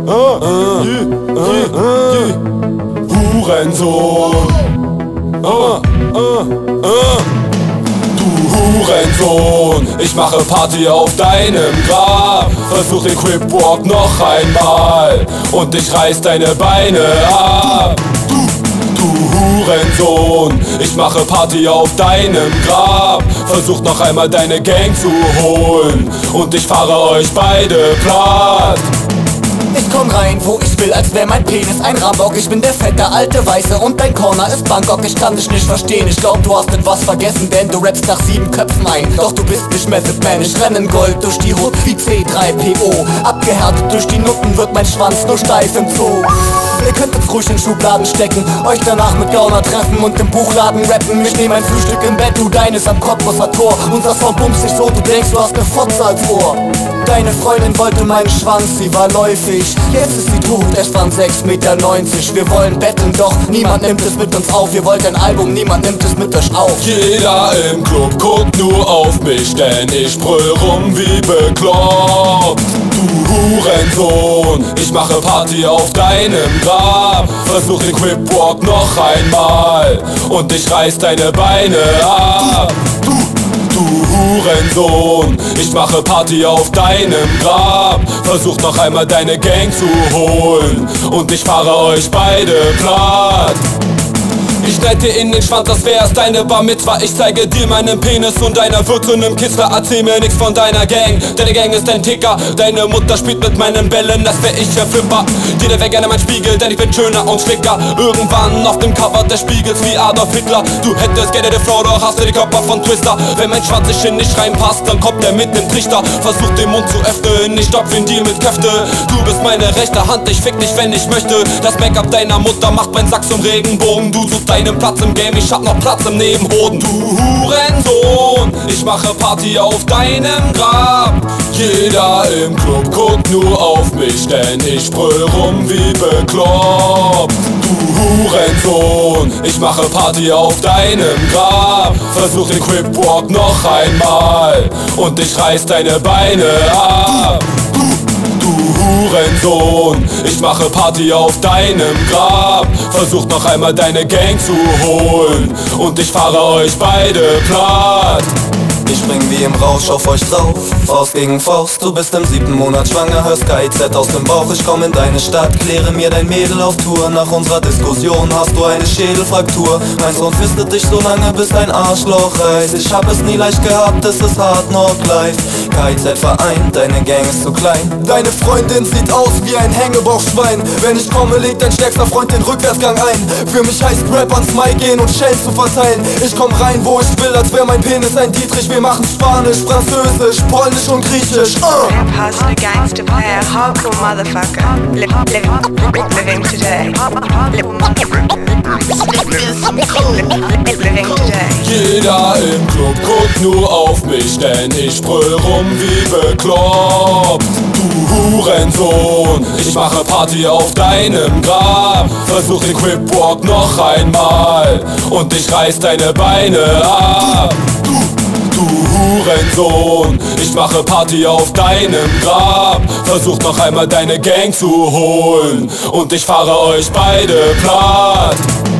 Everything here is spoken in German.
Hurensohn. Du Hurensohn, ich mache Party auf deinem Grab. Versuch den Cripwalk noch einmal und ich reiß deine Beine ab. Du Hurensohn, ich mache Party auf deinem Grab. Versuch noch einmal deine Gang zu holen und ich fahre euch beide platt. Ich komm rein, wo ich will, als wär mein Penis ein Rambock. Ich bin der fette alte Weiße und dein Corner ist Bangkok. Ich kann dich nicht verstehen, ich glaub du hast etwas vergessen, denn du rappst nach 7 Köpfen ein. Doch du bist nicht Method Man, ich renn in Gold durch die Hood wie C3PO. Abgehärtet durch die Nutten wird mein Schwanz nur steif im Zoo. Ihr könnt uns ruhig in Schubladen stecken, euch danach mit Gauner treffen und im Buchladen rappen. Ich nehm ein Frühstück im Bett, du deines am Cottbusser Tor. Unser Song bumst sich so, du denkst du hast ne Fotze als Ohr. Deine Freundin wollte meinen Schwanz, sie war läufig. Jetzt ist sie tot, es waren 6,90 Meter. Wir wollen betteln, doch niemand nimmt es mit uns auf. Ihr wollt ein Album, niemand nimmt es mit euch auf. Jeder im Club guckt nur auf mich, denn ich brüll rum wie bekloppt. Du Hurensohn, ich mache Party auf deinem Grab. Versuch den Cripwalk noch einmal und ich reiß deine Beine ab. Du Hurensohn, ich mache Party auf deinem Grab. Versuch noch einmal deine Gang zu holen und ich fahre euch beide platt. Ich schneid dir in den Schwanz, das wär's deine Bar Mitzwa. Ich zeige dir meinen Penis und deiner wird zu nem Kitzler. Erzähl mir nix von deiner Gang, deine Gang ist ein Ticker. Deine Mutter spielt mit meinen Bällen, das wär ich ein Flipper. Jeder wär gerne mein Spiegel, denn ich bin schöner und schlicker. Irgendwann auf dem Cover des Spiegels wie Adolf Hitler. Du hättest gerne den Flow, doch hast du den Körper von Twister. Wenn mein Schwanz sich hin nicht reinpasst, dann kommt er mit dem Trichter. Versuch den Mund zu öffnen, ich stopf ihn dir mit Köfte. Du bist meine rechte Hand, ich fick dich, wenn ich möchte. Das Make-up deiner Mutter macht meinen Sack zum Regenbogen. Du suchst deinen Platz im Game, ich hab noch Platz im Nebenhoden. Du Hurensohn, ich mache Party auf deinem Grab. Jeder im Club guckt nur auf mich, denn ich brüll rum wie bekloppt. Du Hurensohn, ich mache Party auf deinem Grab. Versuch den Cripwalk noch einmal und ich reiß deine Beine ab. Hurensohn, ich mache Party auf deinem Grab. Versuch noch einmal deine Gang zu holen und ich fahre euch beide platt. Ich spring wie im Rausch auf euch drauf, Faust gegen Faust. Du bist im 7. Monat schwanger, hörst KIZ aus dem Bauch. Ich komm in deine Stadt, kläre mir dein Mädel auf Tour. Nach unserer Diskussion hast du eine Schädelfraktur. Mein Sohn fistet dich so lange, bis dein Arschloch reißt. Ich hab es nie leicht gehabt, es ist hart knock life. KIZ vereint, deine Gang ist zu klein. Deine Freundin sieht aus wie ein Hängebauchschwein. Wenn ich komme, legt dein stärkster Freund den Rückwärtsgang ein. Für mich heißt Rap ans Mic gehen und Schellen zu verteilen. Ich komm rein, wo ich will, als wär mein Penis ein Dietrich. Wir machen Spanisch, Französisch, Polnisch und Griechisch. Hustler, gangster player, hardcore motherfucker. Living today. Living today. Jeder im Club guckt nur auf mich, denn ich brüll rum wie bekloppt. Du Hurensohn, ich mache Party auf deinem Grab. Versuch den Cripwalk noch einmal und ich reiß deine Beine ab. Du Hurensohn, ich mache Party auf deinem Grab. Versuch noch einmal deine Gang zu holen und ich fahre euch beide platt.